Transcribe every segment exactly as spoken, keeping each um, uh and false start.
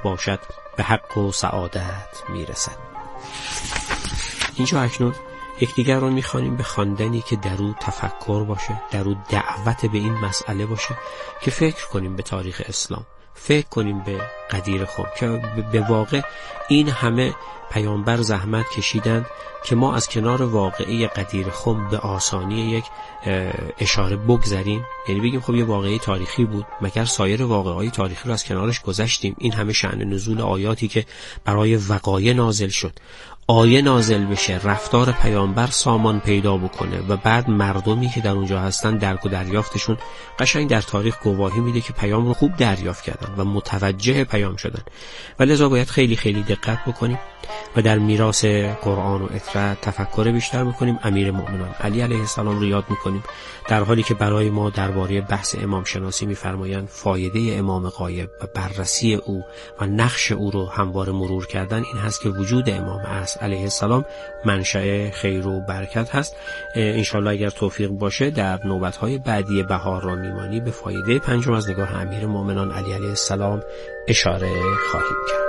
باشد به حق و سعادت میرسد. اینجا اکنون یکدیگر رو میخوانیم به خواندنی که در او تفکر باشه، در او دعوت به این مسئله باشه که فکر کنیم به تاریخ اسلام، فکر کنیم به قدیر خم که به واقع این همه پیامبر زحمت کشیدن که ما از کنار واقعه قدیر خم به آسانی یک اشاره بگذریم، یعنی بگیم خب یه واقعه تاریخی بود، مگر سایر واقعه‌های تاریخی رو از کنارش گذشتیم؟ این همه شأن نزول آیاتی که برای وقایع نازل شد، آیه نازل بشه، رفتار پیامبر سامان پیدا بکنه و بعد مردمی که در اونجا هستن درک و دریافتشون قشنگ در تاریخ گواهی میده که پیام رو خوب دریافت کردن و متوجه پیام شدن. و لذا باید خیلی خیلی دقت بکنیم و در میراث قرآن و اطرت تفکر بیشتر بکنیم. امیر مؤمنان علی علیه السلام رو یاد میکنیم، در حالی که برای ما درباره بحث امام شناسی میفرمایند فایده امام غایب و بررسی او و نقش او رو همواره مرور کردن این هست که وجود امام اصل علیه السلام منشأ خیر و برکت هست. انشالله اگر توفیق باشه در نوبت‌های بعدی بهار را میمانی به فایده پنجم از نگاه امیر مؤمنان علی علیه السلام اشاره خواهیم کرد.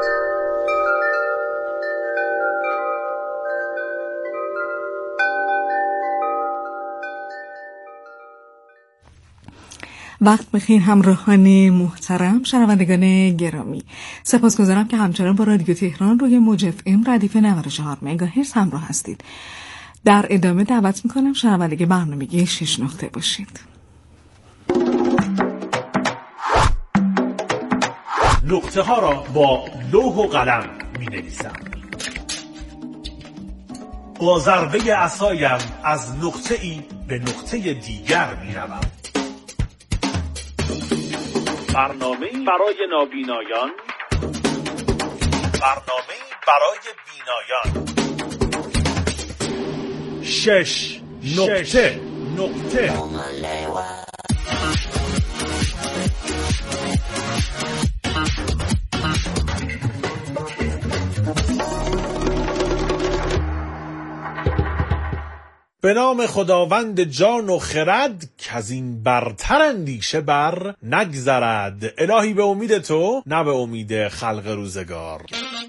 وقت بخیر همراهان محترم، شنوندگان گرامی، سپاسگزارم که همچنان با رادیو تهران روی موج اف ام ردیف نود و چهار مگاهرتز همراه هستید. در ادامه دعوت میکنم شنونده برنامه شش نقطه باشید. نقطه ها را با لوح و قلم می نویسم. با ضربه عصایم از نقطه ای به نقطه دیگر می روم. برنامه برای نابینایان، برنامه برای بینایان. شش نقطه نقطه به نام خداوند جان و خرد که از این برتر اندیشه بر نگذرد. الهی به امید تو نه به امید خلق روزگار.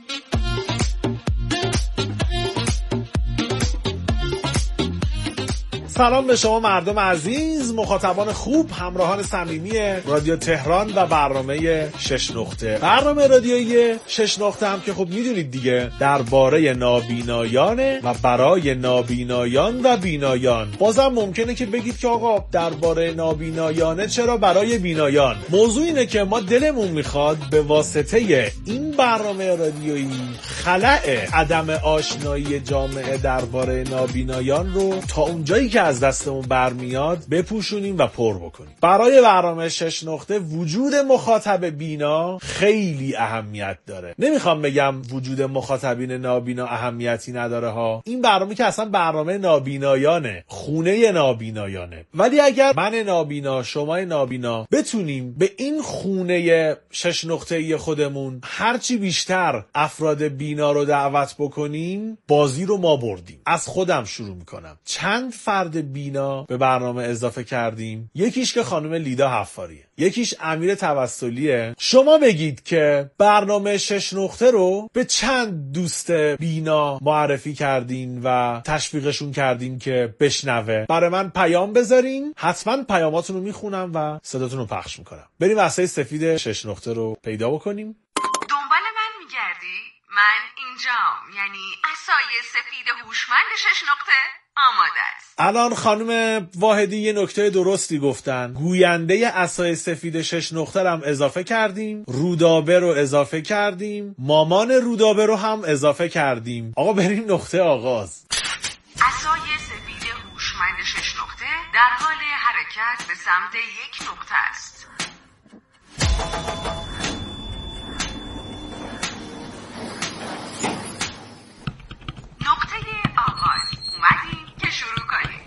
سلام به شما مردم عزیز، مخاطبان خوب، همراهان صمیمی رادیو تهران و برنامه شش نقطه. برنامه رادیویی شش نقطه هم که خب میدونید دیگه درباره نابینایانه و برای نابینایان و بینایان. بازم ممکنه که بگید که آقا درباره نابینایانه چرا برای بینایان؟ موضوع اینه که ما دلمون میخواد به واسطه این برنامه رادیویی خلأ عدم آشنایی جامعه درباره نابینایان رو تا اونجایی که از دستمون برمیاد بپوشونیم و پر بکنیم. برای برنامه شش نقطه وجود مخاطب بینا خیلی اهمیت داره. نمیخوام بگم وجود مخاطبین نابینا اهمیتی نداره ها، این برنامه که اصلا برنامه نابینایانه، خونه نابینایانه. ولی اگر من نابینا، شما نابینا بتونیم به این خونه شش نقطه‌ای خودمون هرچی بیشتر افراد بینا رو دعوت بکنیم، بازی رو ما بردیم. از خودم شروع میکنم. چند فرد بینا به برنامه اضافه کردیم. یکیش که خانم لیدا حفاریه، یکیش امیر توسلیه. شما بگید که برنامه شش نقطه رو به چند دوست بینا معرفی کردین و تشویقشون کردین که بشنوه؟ برای من پیام بذارین، حتما پیاماتون رو میخونم و صداتون رو پخش میکنم. بریم عصای سفید شش نقطه رو پیدا بکنیم. دنبال من میگردی؟ من اینجام، یعنی عصای سفید هوشمند شش نقطه آماده است. الان خانم واحدی یه نکته درستی گفتن. گوینده عصای سفید شش نقطه رو هم اضافه کردیم، رودابه رو اضافه کردیم، مامان رودابه رو هم اضافه کردیم. آقا بریم نقطه آغاز. عصای سفید هوشمند شش نقطه در حال حرکت به سمت یک نقطه است. نقطه آغاز. اومدیم که شروع کنیم.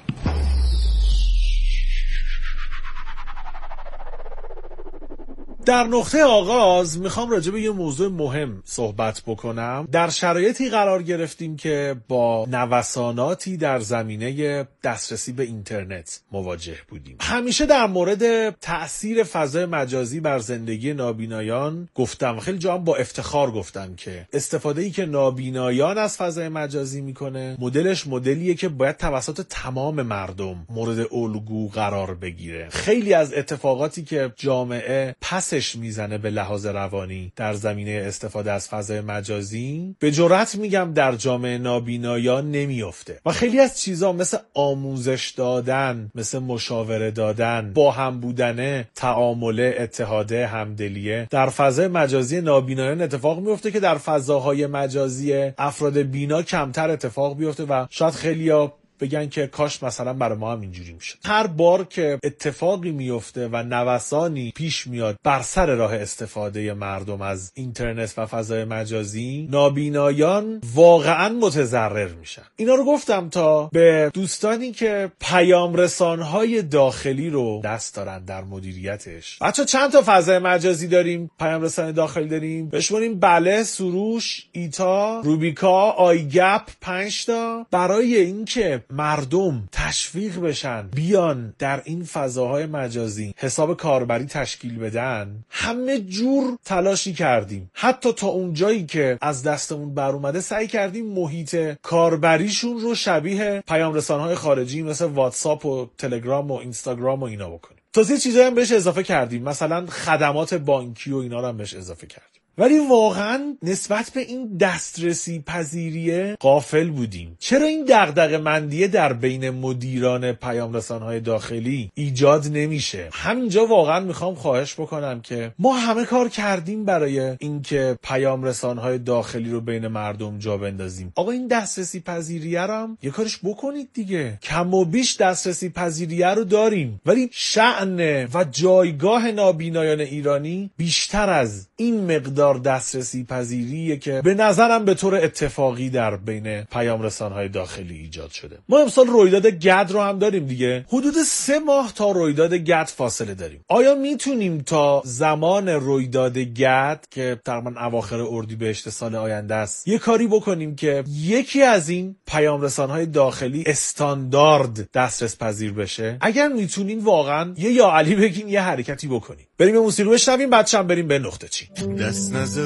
در نقطه آغاز میخوام راجع به یه موضوع مهم صحبت بکنم. در شرایطی قرار گرفتیم که با نوساناتی در زمینه دسترسی به اینترنت مواجه بودیم. همیشه در مورد تأثیر فضای مجازی بر زندگی نابینایان گفتم، خیلی جا هم با افتخار گفتم که استفاده‌ای که نابینایان از فضای مجازی میکنه مدلش مدلیه که باید توسط تمام مردم مورد الگو قرار بگیره. خیلی از اتفاقاتی که جامعه پسش میزنه به لحاظ روانی در زمینه استفاده از فضای مجازی، به جرئت میگم در جامعه نابینایان نمیفته و خیلی از چیزا مثل آموزش دادن، مثل مشاوره دادن، با هم بودن، تعامل، اتحاده، همدلیه در فضای مجازی نابینایان اتفاق میفته که در فضاهای مجازی افراد بینا کمتر اتفاق بیفته و شاید خیلیا بگن که کاش مثلا برای ما هم اینجوری میشد. هر بار که اتفاقی میفته و نوسانی پیش میاد بر سر راه استفاده مردم از اینترنت و فضای مجازی، نابینایان واقعا متضرر میشن. اینا رو گفتم تا به دوستانی که پیام رسانهای داخلی رو دست دارن در مدیریتش. بچا چند تا فضای مجازی داریم؟ پیام رسان داخلی داریم بشمونیم بله، سروش، ایتا، روبیکا، آیگپ، پنج تا. برای اینکه مردم تشویق بشن بیان در این فضاهای مجازی حساب کاربری تشکیل بدن، همه جور تلاشی کردیم. حتی تا اون جایی که از دستمون بر اومده سعی کردیم محیط کاربریشون رو شبیه پیام رسانهای خارجی مثل واتساپ و تلگرام و اینستاگرام و اینا بکنیم. تازه چیزایی هم بهش اضافه کردیم، مثلا خدمات بانکی و اینا رو هم بهش اضافه کردیم. ولی واقعا نسبت به این دسترسی پذیریه غافل بودیم. چرا این دغدغه مندیه در بین مدیران پیام رسانهای داخلی ایجاد نمیشه؟ همینجا واقعا میخوام خواهش بکنم که ما همه کار کردیم برای اینکه پیام رسانهای داخلی رو بین مردم جا بندازیم. آقا این دسترسی پذیریه رو هم یه کارش بکنید دیگه. کم و بیش دسترسی پذیریه رو داریم، ولی شأن و جایگاه نابینایان ایرانی بیشتر از این مقدار دسترسی پذیریه که به نظرم به طور اتفاقی در بین پیام رسانهای داخلی ایجاد شده. ما امسال رویداد گد رو هم داریم دیگه. حدود سه ماه تا رویداد گد فاصله داریم. آیا میتونیم تا زمان رویداد گد که تقریبا اواخر اردیبهشت سال آینده است یه کاری بکنیم که یکی از این پیام رسانهای داخلی استاندارد دسترس پذیر بشه؟ اگر میتونین واقعا یه یا علی بگین یه حرکتی بکنیم. بریم یه موسیقی بشنویم، بعدش بریم به نقطه چین. دست نذار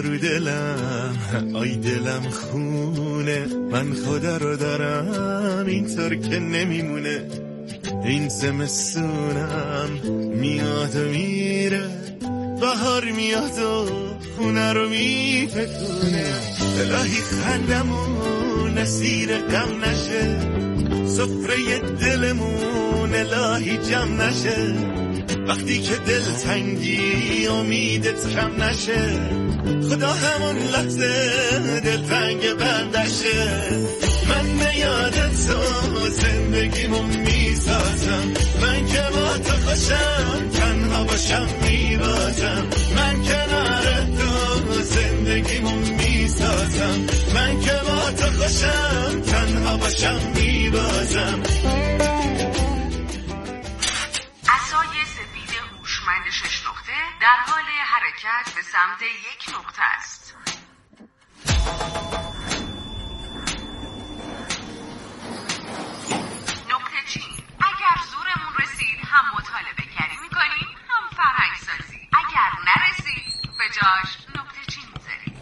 دلم، آی دلم خونه، من خدا رو دارم اینطور که نمیمونه. این زمستونم میاد و میره، بهار میاد و خونه رو میپکونه. الهی خندمون اسیر غم نشه، سفره دلمون الهی جمع نشه. وقتی که دل تنگی امیدت کم نشه، خدا همون لحظه دل تنگ بندشه. من میادت تو زندگیمو میسازم، من که با تو خوشم تنها باشم میبازم. من کنار تو زندگیمو میسازم، من که با تو خوشم تنها باشم میبازم. هوشمند شش نقطه در حال حرکت به سمت یک نقطه است. نقطه چین. اگر زورمون رسید هم مطالبه کردی میکنیم، هم فرهنگ سازی. اگر نرسید به جاش نقطه چین میذاریم.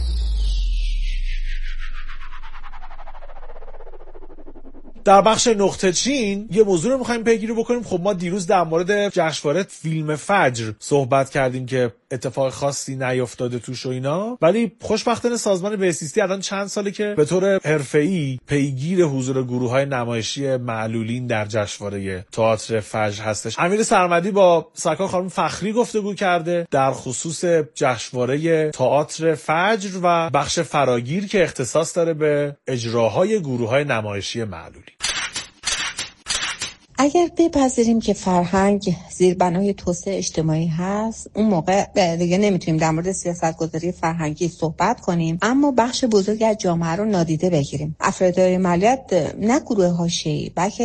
در بخش نقطه چین یه موضوع رو می‌خوایم پیگیری بکنیم. خب ما دیروز در مورد جشنواره فیلم فجر صحبت کردیم که اتفاق خاصی نیفتاده توش و اینا، ولی خوشبختانه سازمان بهزیستی الان چند ساله که به طور حرفه‌ای پیگیر حضور گروه‌های نمایشی معلولین در جشنواره تئاتر فجر هستش. امیر سرمدی با سرکار خانم فخری گفتگو کرده در خصوص جشنواره تئاتر فجر و بخش فراگیر که اختصاص داره به اجراهای گروه‌های نمایشی معلولین. اگر بپذیریم که فرهنگ زیربنای توسعه اجتماعی هست، اون موقع دیگه نمیتونیم در مورد سیاستگذاری فرهنگی صحبت کنیم، اما بخش بزرگی از جامعه رو نادیده بگیریم. افراد مالیات نه گروه حاشیه‌ای بلکه یک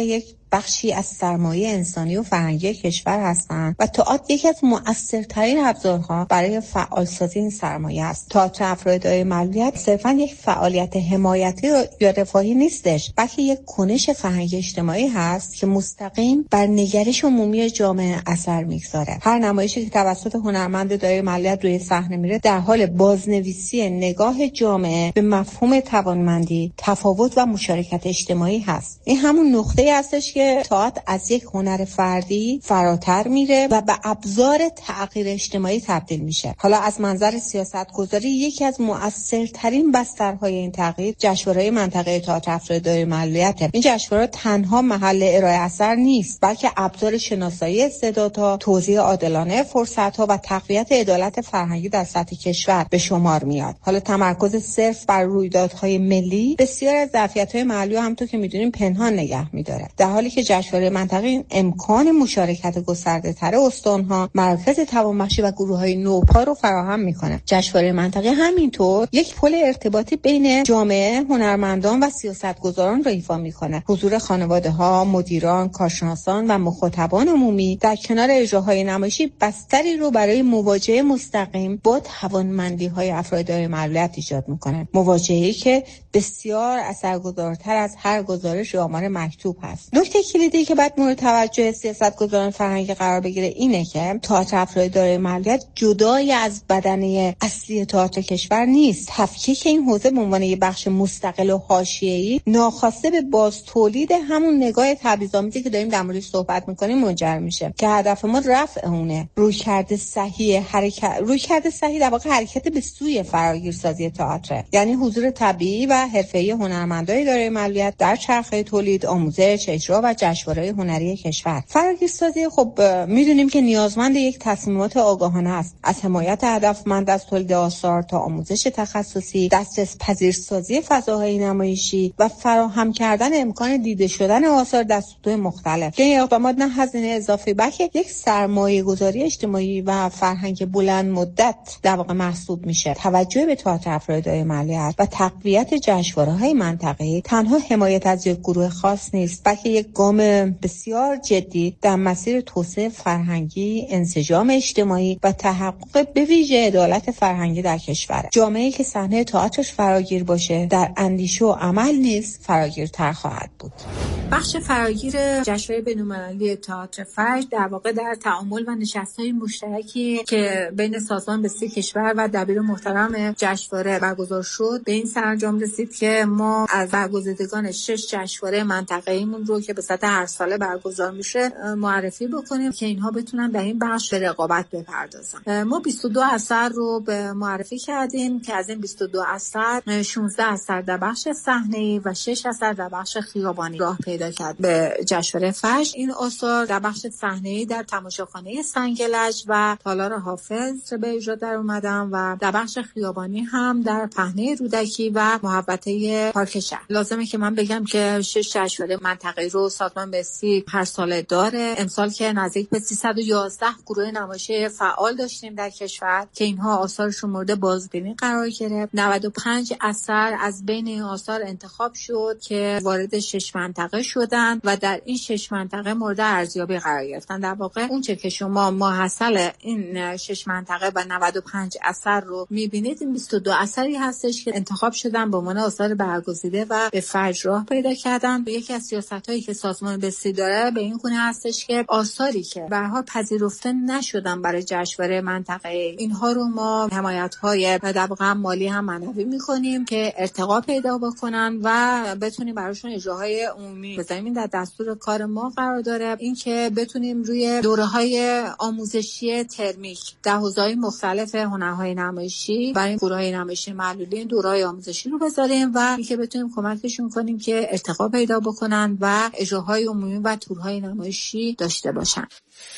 بخشی از سرمایه انسانی و فرهنگی کشور هستند و تئاتر یکی از مؤثرترین ابزارها برای فعالسازی این سرمایه است. تئاتر افرادی معلولیت صرفاً یک فعالیت حمایتی یا رفاهی نیستش، بلکه یک کنش فرهنگی اجتماعی هست که مستقیم بر نگرش عمومی جامعه اثر میگذاره. هر نمایشی که توسط هنرمند دارای معلولیت روی صحنه میره در حال بازنویسی نگاه جامعه به مفهوم توانمندی، تفاوت و مشارکت اجتماعی هست. این همون نقطه‌ای هستش که تئاتر از یک هنر فردی فراتر میره و به ابزار تغییر اجتماعی تبدیل میشه. حالا از منظر سیاستگذاری یکی از مؤثرترین بسترهای این تغییر جشنواره منطقه‌ای تئاتر افراد دارای معلولیت. این جشنواره تنها محل ارائه اثر نیست، بلکه ابزار شناسایی استعدادها، توزیع عادلانه فرصت‌ها و تقویت عدالت فرهنگی در سطح کشور به شمار میاد. حالا تمرکز صرف بر رویدادهای ملی بسیار از ظرفیت‌های محلی هم تو که می‌دونیم پنهان نگه می‌داره، در حالی که جشنواره منطقه‌ای امکان مشارکت گسترده‌تر استان‌ها، مراکز توانبخشی و گروه‌های نوپا رو فراهم می‌کنه. جشنواره منطقه‌ای همینطور یک پل ارتباطی بین جامعه، هنرمندان و سیاستگزاران رو ایفا می‌کنه. حضور خانواده‌ها، مدیران، کارشناسان و مخاطبان عمومی در کنار اجراهای نمایشی بستری رو برای مواجهه مستقیم با توانمندی‌های افراد دارای معلولیت ایجاد می‌کنه. مواجهه‌ای که بسیار اثرگذارتر از هر گزارش یا آمار مکتوب هست. نکته کلیدی که باید مورد توجه سیاستگزاران فرهنگی قرار بگیره اینه که تئاتر افراد دارای معلولیت جدای از بدنه اصلی تئاتر کشور نیست. تفکیک این حوزه به عنوان یک بخش مستقل و حاشیه‌ای ناخواسته به باز تولید همون نگاه تبعیض‌آمیزی که داریم در موردش صحبت می‌کنیم منجر میشه که هدف ما رفع اونه. رویکرد صحیح حرکت رویکرد صحیح در واقع حرکت به سوی فراگیرسازی تئاتر، یعنی حضور طبیعی و حرفه‌ای هنرمندای دارای معلولیت در چرخه تولید، آموزش، اجرا و جشنواره‌های هنری کشور. فراگیرسازی خب میدونیم که نیازمند یک تصمیمات آگاهانه است، از حمایت هدفمند از تولید آثار تا آموزش تخصصی، دسترس پذیرسازی فضاهای نمایشی و فراهم کردن امکان دیده شدن آثار در سطوح مختلف. که این اقدامات نه هزینه اضافی بلکه یک سرمایه‌گذاری اجتماعی و فرهنگ بلند مدت در واقع محسوب میشه. توجه به تئاتر افراد دارای معلولیت و تقویت جشنواره‌های منطقه‌ای تنها حمایت از یک گروه خاص نیست، بلکه یک گام بسیار جدی در مسیر توسعه فرهنگی، انسجام اجتماعی و تحقق به ویژه عدالت فرهنگی در کشور. جامعه‌ای که صحنه تئاترش فراگیر باشه، در اندیشه و عمل نیز فراگیرتر خواهد بود. بخش فراگیر جشنواره بین‌المللی تئاتر فجر در واقع در تعامل و نشست‌های مشترکی که بین سازمان بسیج کشور و دبیر محترم جشنواره برگزار شد به این سرانجام رسید که ما از برگزیدگان شش جشنواره منطقه‌ایمون رو که به صورت هر ساله برگزار میشه معرفی بکنیم که اینها بتونن در این بخش به رقابت بپردازن. ما بیست و دو اثر رو به معرفی کردیم که از این بیست و دو اثر شانزده اثر در بخش صحنه‌ای و شش اثر در بخش خیابانی راه پیدا کرد به جشنواره فجر. این آثار در بخش صحنه‌ای در تماشاخانه سنگلج و تالار حافظ به اجرا در اومدن و در بخش خیابانی هم در پهنه رودکی و محوطه پارک شهر. لازمه که من بگم که شش جشنواره منطقه‌ای رو سازمان بسیج هر ساله داره. امسال که نزدیک به سیصد و یازده گروه نمایشی فعال داشتیم در کشور که اینها آثارشون مورد بازبینی قرار گرفت. نود و پنج اثر از بین این آثار انتخاب شد که وارد شش منطقه شدند و در این شش منطقه مورد ارزیابی قرار گرفتن. در واقع اون چه که شما ماحصل این شش منطقه و نود و پنج اثر رو می‌بینید، این بیست و دو اثری هستش که انتخاب شدن به عنوان آثار برگزیده و به فجر راه پیدا کردن. یکی از سیاست‌هایی که سازمان بسیج داره به این گونه هستش که آثاری که به هر حال پذیرفته نشدن برای جشنواره منطقه‌ای، اینها رو ما حمایت‌های در واقع مالی هم معنوی می‌کنیم که ارتقا پیدا بکنن و بتونیم براشون اجراهای عمومی بزنیم. در دستور کار ما قرار داره این که بتونیم روی دوره‌های آموزشی ترمیک در حوزه‌های مختلف هنرهای نمایشی برای گروه‌های نمایشی معلولی دوره‌های آموزشی رو بذاریم و اینکه بتونیم کمکشون کنیم که ارتقا پیدا بکنن و اجراهای عمومی و تورهای نمایشی داشته باشن.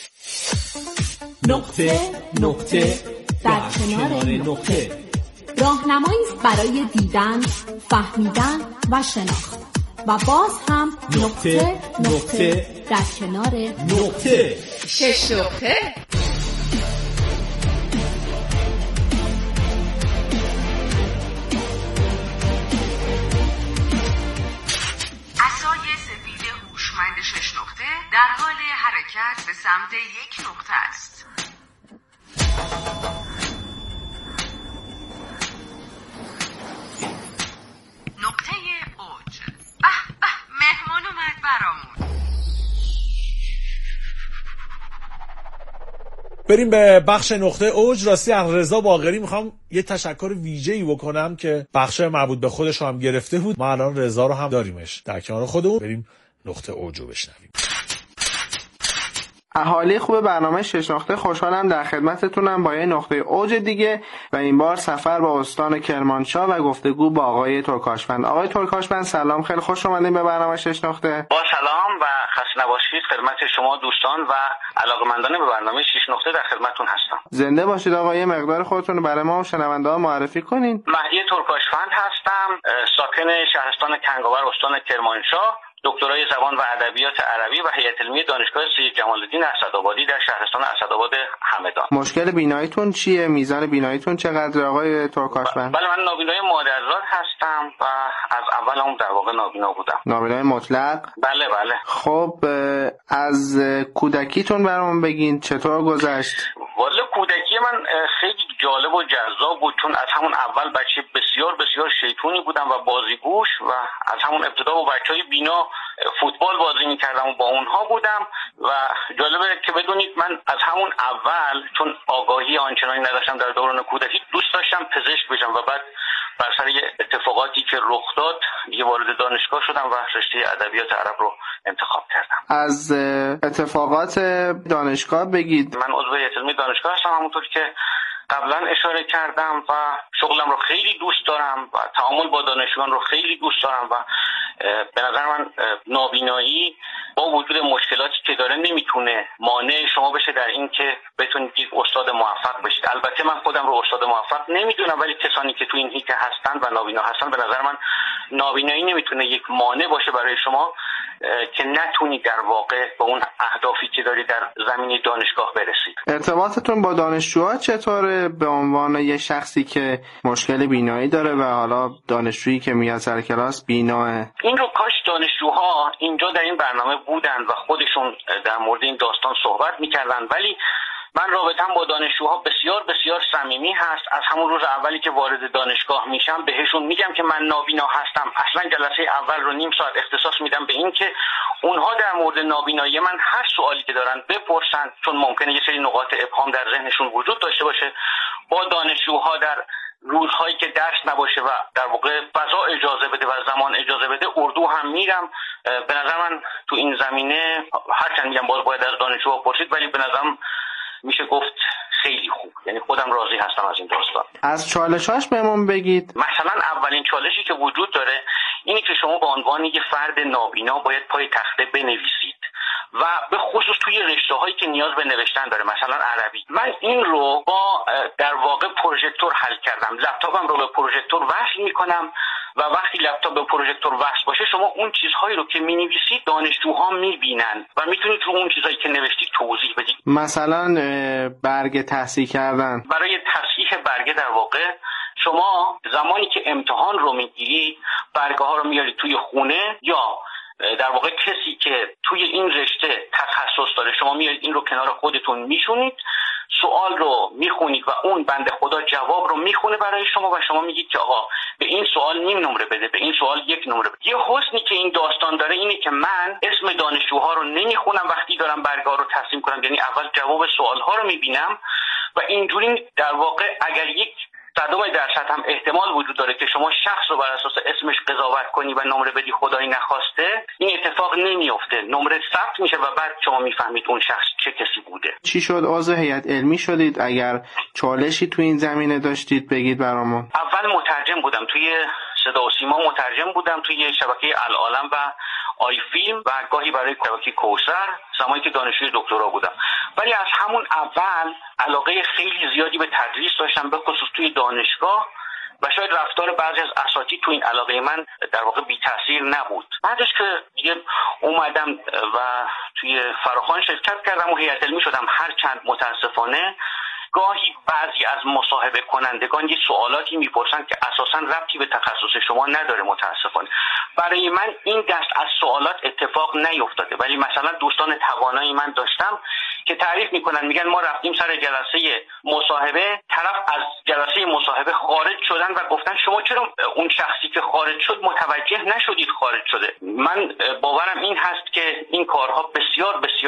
نقطه نقطه در کنار نقطه راهنمایی برای دیدن، فهمیدن و شناخت و باز هم نقطه نقطه در کنار نقطه. شش نقطه. عصای سفید هوشمند شش نقطه. بریم به بخش نقطه اوج. راستی از رضا باقری میخوام یه تشکر ویژه‌ای بکنم که بخش مربوط به خودش هم گرفته بود. ما الان رضا رو هم داریمش در کنار خودمون. بریم نقطه اوج رو بشنویم. اهالی خوب برنامه شش نقطه، خوشحالم در خدمتتونم با یه نقطه اوج دیگه و این بار سفر با استان کرمانشاه و گفتگو با آقای ترکاشفند. آقای ترکاشفند سلام، خیلی خوش اومدین به برنامه شش نقطه. با سلام و خسته نباشید خدمت شما دوستان و علاقه‌مندان به برنامه شش نقطه در خدمتتون هستم. زنده باشید آقا. یه مقدار خودتون رو برای ما و شنونده‌ها معرفی کنین. مهدی ترکاشفند هستم، ساکن شهرستان کنگاور استان کرمانشاه، دکترای زبان و ادبیات عربی و هیئت علمی دانشگاه سید جمال الدین اسدآبادی در شهرستان اسدآباد همدان. مشکل بیناییتون چیه؟ میزان بیناییتون چقدر آقای ترکاشفند؟ بله من نابینای مادرزاد هستم و از اول هم در واقع نابینا بودم. نابینای مطلق؟ بله بله. خب از کودکیتون برام بگین چطور گذشت؟ والا کودکی من خیلی جالب و جذاب بود، چون از همون اول بچه بسیار بسیار شیطونی بودم و بازیگوش و از همون ابتدا با بچهای بینا فوتبال بازی میکردم و با اونها بودم و جالبه که بدونید من از همون اول چون آگاهی آنچنانی نداشتم در دوران کودکی دوست داشتم پزشک بشم و بعد بر سر اتفاقاتی که رخ داد دیگه وارد دانشگاه شدم و رشته ادبیات عرب رو انتخاب کردم. از اتفاقات دانشگاه بگید. من عضو هیئت علمی دانشگاه هستم همونطور که قبلا اشاره کردم و شغلم رو خیلی دوست دارم و تعامل با دانشجویان رو خیلی دوست دارم و به نظر من نابینایی با وجود مشکلاتی که داره نمیتونه مانع شما بشه در این که بتونید یک استاد موفق بشید. البته من خودم رو استاد موفق نمیدونم، ولی کسانی که تو این حیطه هستن و نابینا هستن به نظر من نابینایی نمیتونه یک مانع باشه برای شما که نتونید در واقع به اون اهدافی که دارید در زمینه دانشگاه برسید. ارتباطتون با دانشجوها چطوره به عنوان یه شخصی که مشکل بینایی داره و حالا دانشجویی که میاد سر کلاس بیناه؟ این رو کاش دانشجوها اینجا در این برنامه بودن و خودشون در مورد این داستان صحبت میکردن، ولی من رابطه‌ام با دانشجوها بسیار بسیار صمیمی هست. از همون روز اولی که وارد دانشگاه میشم بهشون میگم که من نابینا هستم. اصلا جلسه اول رو نیم ساعت اختصاص میدم به این که اونها در مورد نابینایی من هر سوالی که دارن بپرسن، چون ممکنه یه سری نقاط ابهام در ذهنشون وجود داشته باشه. با دانشجوها در روزهایی که درس نباشه و در واقع فضا اجازه بده و زمان اجازه بده اردو هم میرم. به نظر من تو این زمینه هرچند میگم باز باید از دانشجوها پرسید، ولی به نظرم میشه گفت خیلی خوب، یعنی خودم راضی هستم از این داستان. از چالشاش بهمون بگید. مثلا اولین چالشی که وجود داره اینه که شما به عنوان یه فرد نابینا باید پای تخته بنویسید و به خصوص توی رشته‌هایی که نیاز به نوشتن داره، مثلا عربی. من این رو با در واقع پروژکتور حل کردم. لپتاپم رو به پروژکتور وصل میکنم و وقتی لپتاپ به پروژکتور وصل باشه شما اون چیزهایی رو که می‌نویسید دانشجوها می‌بینن و میتونید رو اون چیزایی که نوشتید توضیح بدید. مثلا برگ تصحیح کردن. برای تصحیح برگه در واقع شما زمانی که امتحان رو میگیرید برگه ها رو میارید توی خونه، یا در واقع کسی که توی این رشته تخصص داره شما میارید این رو کنار خودتون میشونید، سوال رو میخونید و اون بنده خدا جواب رو میخونه برای شما و شما میگید که آقا به این سوال نیم نمره بده، به این سوال یک نمره بده. یه حسنی که این داستان داره اینه که من اسم دانشجوها رو نمیخونم وقتی دارم برگه رو تسلیم کنم، یعنی اول جواب سوال ها رو میبینم و اینجوری در واقع اگر یک صدم درصد هم احتمال وجود داره که شما شخص رو بر اساس اسمش قضاوت کنی و نمره بدی خدایی نخواسته، این اتفاق نمیفته. نمره ثبت میشه و بعد شما میفهمید اون شخص چه کسی بوده. چی شد عضو هیئت علمی شدید؟ اگر چالشی تو این زمینه داشتید بگید برامون. اول مترجم بودم، توی صدا و سیما مترجم بودم، توی شبکه العالم و آی فیلم و گاهی برای شبکه کوثر زمانی که دانشجوی دکترا بودم. ولی از همون اول علاقه خیلی زیادی به تدریس داشتم، به خصوص توی دانشگاه، و شاید رفتار بعضی از اساتید تو این علاقه من در واقع بی تاثیر نبود. بعدش که دیگه اومدم و توی فراخوان شرکت کردم و هیئت علمی شدم، هر چند متاسفانه گاهی بعضی از مصاحبه کنندگان یه سوالاتی میپرسن که اساساً ربطی به تخصص شما نداره. متاسفانه برای من این دست از سوالات اتفاق نیفتاده، ولی مثلا دوستان توانایی من داشتم که تعریف میکنن، میگن ما رفتیم سر جلسه مصاحبه، طرف از جلسه مصاحبه خارج شدن و گفتن شما چرا اون شخصی که خارج شد متوجه نشدید خارج شده. من باورم این هست که این کارها بسیار بسیار در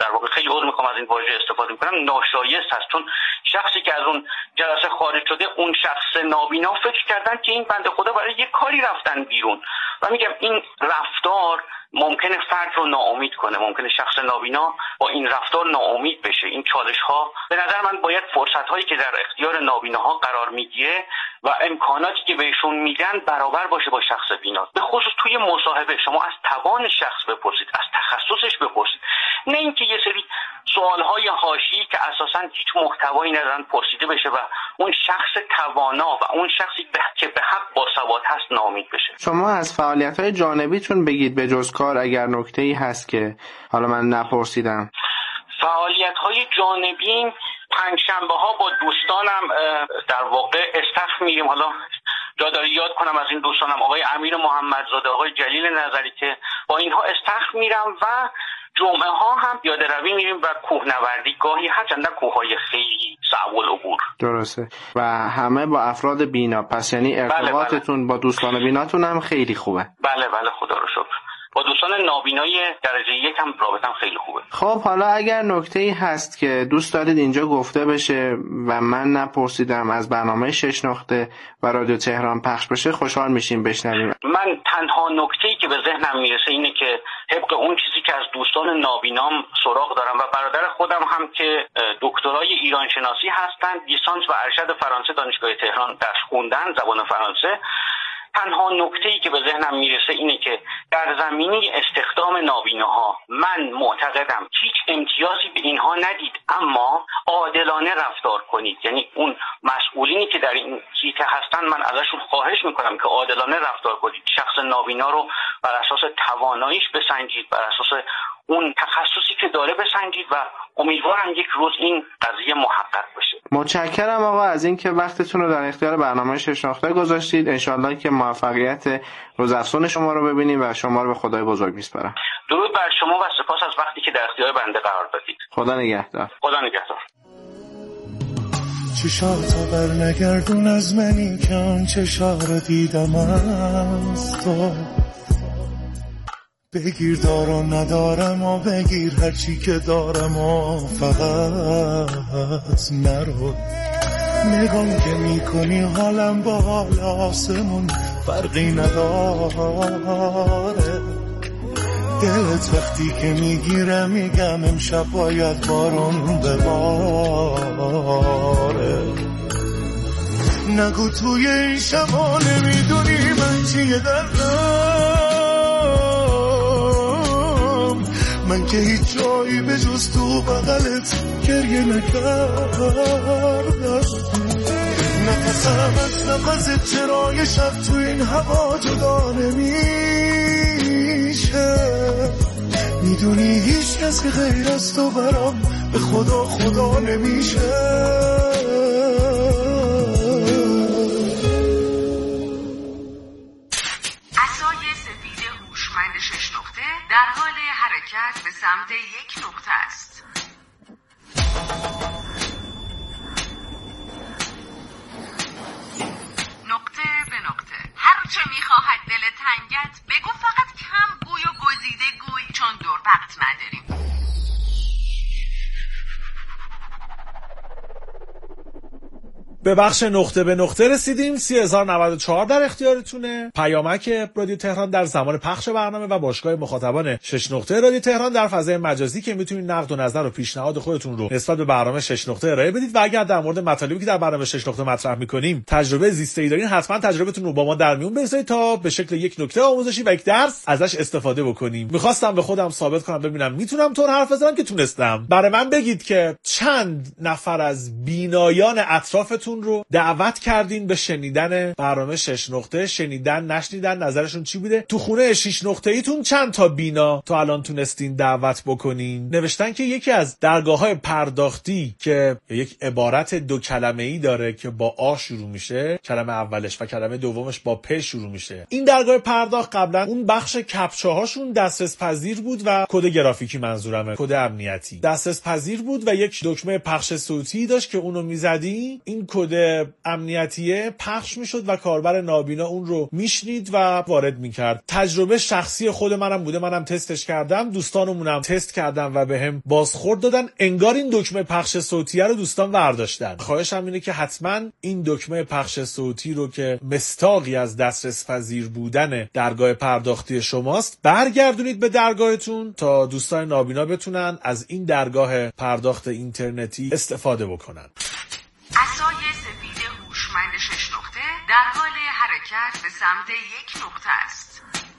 در واقع خیلی عذر میخوام از این واژه استفاده میکنم، ناشایست هست. چون شخصی که از اون جلسه خارج شده، اون شخص نابینا فکر کردن که این بنده خدا برای یک کاری رفتن بیرون و میگم این رفتار ممکنه فرد رو ناامید کنه، ممکنه شخص نابینا با این رفتار ناامید بشه. این چالش ها به نظر من باید فرصت هایی که در اختیار نابیناها قرار میگیره و امکاناتی که بهشون میدن برابر باشه با شخص بینا. به خصوص توی مصاحبه شما از توان شخص بپرسید، از تخصصش بپرسید، نه اینکه یه سری سوالهای حاشیه‌ای که اساساً هیچ محتوایی ندارن پرسیده بشه و اون شخص توانا و اون شخصی که به حق باسواد هست ناامید بشه. شما از فعالیت‌های جانبیتون بگید به جز کار اگر نکته‌ای هست که حالا من نپرسیدم. فعالیت‌های جانبی پنجشنبه ها با دوستانم در واقع استخر میریم. حالا جا داره یاد کنم از این دوستانم آقای امیر محمدزاده، آقای جلیل نظری که با اینها استخر میرم و جمعه ها هم پیاده روی میریم و کوهنوردی، گاهی هرچند کوههای خیلی صعب العبور. درسته. و همه با افراد بینا، پس یعنی ارتباطتون بله بله. با دوستان بیناتون هم خیلی خوبه. بله بله خدا رو شکر. با دوستان نابینای درجه یک هم رابطم خیلی خوبه. خب حالا اگر نکته‌ای هست که دوست دارید اینجا گفته بشه و من نپرسیدم از برنامه شش نقطه و رادیو تهران پخش بشه، خوشحال میشیم بشنویم. من تنها نکته‌ای که به ذهنم میرسه اینه که طبق اون چیزی که از دوستان نابینام سراغ دارم و برادر خودم هم که دکترای ایران شناسی هستن، لیسانس و ارشد فرانسه دانشگاه تهران درس خوندن زبان فرانسه، تنها نکته‌ای که به ذهنم میرسه اینه که در زمینه استخدام نابیناها من معتقدم هیچ امتیازی به اینها ندید، اما عادلانه رفتار کنید. یعنی اون مسئولینی که در این حیطه هستن من ازشون خواهش میکنم که عادلانه رفتار کنید. شخص نابینا رو بر اساس تواناییش بسنجید، بر اساس اون تخصصی که داره بسنجید و امیدوارم یک روز این قضیه محقق بشه. متشکرم آقا از اینکه وقتتون رو در اختیار برنامه شش نقطه گذاشتید. انشالله که موفقیت روزافزون شما رو ببینیم و شما رو به خدای بزرگ میسپارم. درود بر شما و سپاس از وقتی که در اختیار بنده قرار دادید. خدا نگهدار. خدا نگهدار. چشاتو بر نگردون از منی که آن چشا رو دیدم از تو، بگیر دارم ندارم و بگیر هرچی که دارم و فقط نرو. نگام که میکنی حالم با حال آسمون فرقی نداره. دلت وقتی که میگیره میگم امشب باید بارون بباره. نگو توی این شما نمیدونی من چیه دردم، من که هیچ جایی به جز تو بغلت گریه نکردم. نفسم از نفست چرای شب تو این هوا جدا نمیشه. میدونی هیچ کس که غیر از تو برام به خدا خدا نمیشه. عصای سفید هوشمند شش نقطه در حال حرکت به سمت یک نقطه است. نقطه به نقطه. هرچه میخواهد دل تنگت بگو، فقط کم گوی و گزیده گوی، چون دور وقت نداریم. به بخش نقطه به نقطه رسیدیم. سی هزار و نود و چهار در اختیارتونه. پیامک رادیو تهران در زمان پخش برنامه و باشگاه مخاطبان شش نقطه رادیو تهران در فضای مجازی که میتونید نقد و نظر و پیشنهاد خودتون رو نسبت به برنامه شش نقطه ارائه بدید و اگر در مورد مطالبی که در برنامه شش نقطه مطرح میکنیم تجربه زیسته‌ای دارین، حتما تجربتون رو با ما در میون بذارید تا به شکل یک نکته آموزشی و یک درس ازش استفاده بکنیم. میخواستم به خودم ثابت کنم ببینم میتونم طور حرف بزنم که تونستم. برای من بگید که چند نفر از بینایان اطرافتون رو دعوت کردین به شنیدن برنامه شش نقطه، شنیدن نشنیدن، نظرشون چی بوده؟ تو خونه شش نقطه ایتون چند تا بینا تا الان تونستین دعوت بکنین؟ نوشتن که یکی از درگاه‌های پرداختی که یک عبارت دو کلمه‌ای داره که با آ شروع میشه، کلمه اولش، و کلمه دومش با پ شروع میشه. این درگاه پرداخت قبلا اون بخش کپچه هاشون دسترس پذیر بود و کد گرافیکی، منظورمه کد امنیتی، دسترس پذیر بود و یک دکمه پخش صوتی داشت که اونو میزدی این کد کد امنیتیه پخش میشد و کاربر نابینا اون رو میشنید و وارد میکرد. تجربه شخصی خود منم بوده، منم تستش کردم، دوستانمونم تست کردم و بهم بازخورد دادن انگار این دکمه پخش صوتیه رو دوستان برداشتن. خواهشم اینه که حتما این دکمه پخش صوتی رو که مستاقی از دسترس پذیر بودن درگاه پرداختی شماست برگردونید به درگاهتون تا دوستان نابینا بتونن از این درگاه پرداخت اینترنتی استفاده بکنن. عصای سفید هوشمند شش نقطه در حال حرکت به سمت یک نقطه است.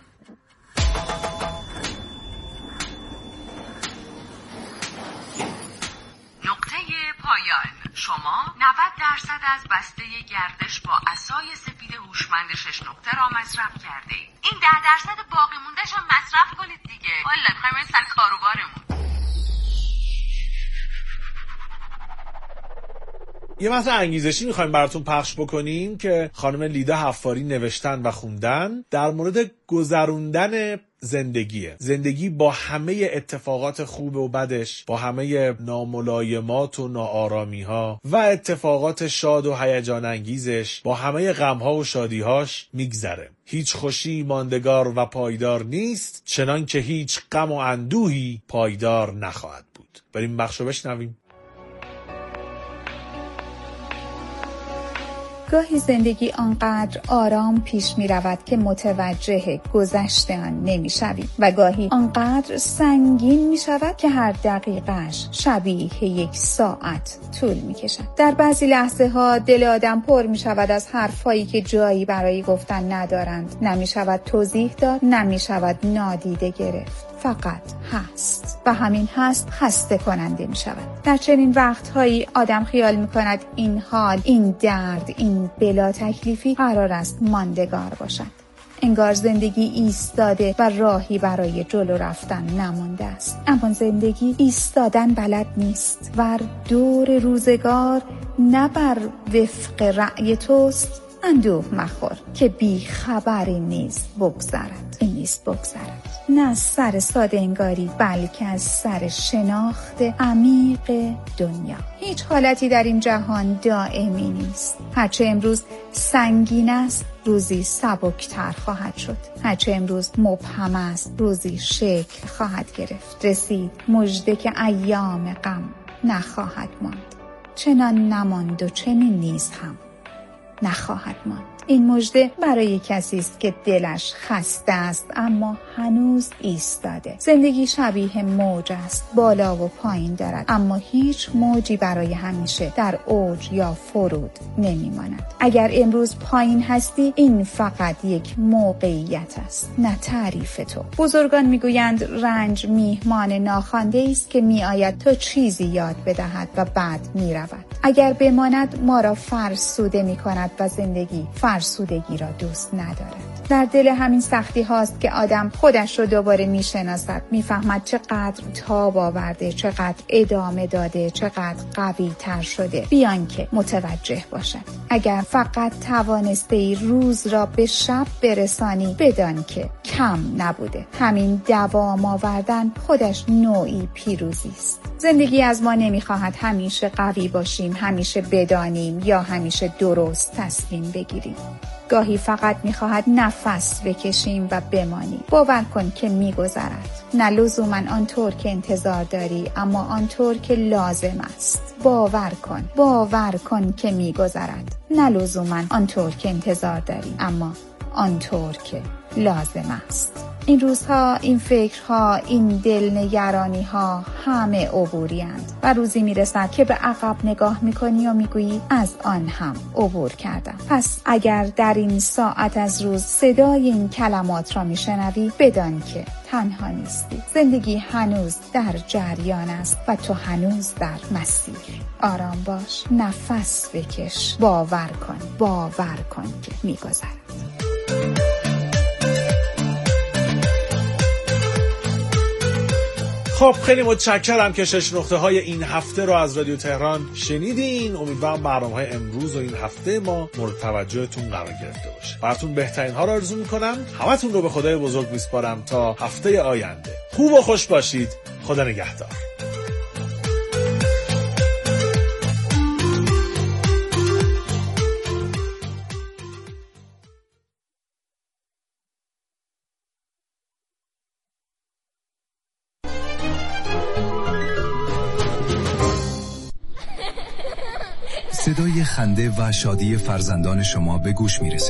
نقطه پایان. شما نود درصد از بسته گردش با عصای سفید هوشمند شش نقطه را مصرف کرده اید. این ده درصد باقی مونده‌ش هم مصرف کنید دیگه. والا می‌خوایم این سر کاروبارمون. یه متن انگیزشی میخوایم براتون پخش بکنیم که خانم لیدا حفاری نوشتن و خوندن در مورد گذروندن زندگیه. زندگی با همه اتفاقات خوب و بدش، با همه ناملایمات و ناآرامی ها و اتفاقات شاد و هیجان انگیزش، با همه غم ها و شادی هاش میگذره. هیچ خوشی ماندگار و پایدار نیست، چنان که هیچ غم و اندوهی پایدار نخواهد بود. بریم بخشو بشنویم. گاهی زندگی آنقدر آرام پیش می رود که متوجه گذشته آن نمی شوید و گاهی آنقدر سنگین می شود که هر دقیقهش شبیه یک ساعت طول می کشد. در بعضی لحظه ها دل آدم پر می شود از حرفایی که جایی برای گفتن ندارند. نمی شود توضیح داد، نمی شود نادیده گرفت. فقط هست و همین هست خسته کننده می شود. در چنین وقتهایی آدم خیال می کند این حال، این درد، این بلا تکلیفی قرار است ماندگار باشد. انگار زندگی ایستاده و راهی برای جلو رفتن نمانده است. اما زندگی ایستادن بلد نیست و دور روزگار نه بر وفق رأی توست. اندوه مخور که بی خبری نیست بگذرد. این نیست بگذرد. نه از سر ساده انگاری بلکه از سر شناخت عمیق دنیا. هیچ حالتی در این جهان دائمی نیست. هرچه امروز سنگین است روزی سبکتر خواهد شد. هرچه امروز مبهم است روزی شکل خواهد گرفت. رسید مژده که ایام غم نخواهد ماند. چنان نماند و چنین نیز هم نخواهد ماند. این مژده برای کسی است که دلش خسته است اما هنوز ایستاده. زندگی شبیه موج است، بالا و پایین دارد اما هیچ موجی برای همیشه در اوج یا فرود نمیماند. اگر امروز پایین هستی این فقط یک موقعیت است، نه تعریف تو. بزرگان میگویند رنج میهمان ناخوانده است که میآید تا چیزی یاد بدهد و بعد میرود. اگر بماند ما را فرسوده میکند و زندگی فرسودگی را دوست ندارد. در دل همین سختی هاست که آدم خودش رو دوباره میشناسد، میفهمد چقدر تاب آورده، چقدر ادامه داده، چقدر قوی تر شده بیان که متوجه باشد. اگر فقط توانسته ای روز را به شب برسانی بدان که کم نبوده. همین دوام آوردن خودش نوعی پیروزی است. زندگی از ما نمیخواهد همیشه قوی باشیم، همیشه بدانیم یا همیشه درست تصمیم بگیریم. گاهی فقط میخواهد نفس بکشیم و بمانیم. باور کن که میگذرد. نه لزوماً آنطور که انتظار داری اما آنطور که لازم است. باور کن باور کن که میگذرد. نه لزوماً آنطور که انتظار داری اما آنطور که لازم است. این روزها، این فکرها، این دلنگرانی ها همه عبوری اند و روزی میرسد که به عقب نگاه میکنی و میگویی از آن هم عبور کردم. پس اگر در این ساعت از روز صدای این کلمات را میشنوی بدان که تنها نیستی. زندگی هنوز در جریان است و تو هنوز در مسیر. آرام باش، نفس بکش، باور کن باور کن که میگذرد. خب خیلی متشکرم که شش نقطه های این هفته رو از رادیو تهران شنیدین. امیدوارم برنامه های امروز و این هفته ما مورد توجهتون قرار گرفته باشه. براتون بهترین ها رو آرزو میکنم. همتون رو به خدای بزرگ میسپارم تا هفته آینده. خوب و خوش باشید. خدا نگهدار. صدای خنده و شادی فرزندان شما به گوش میرسه.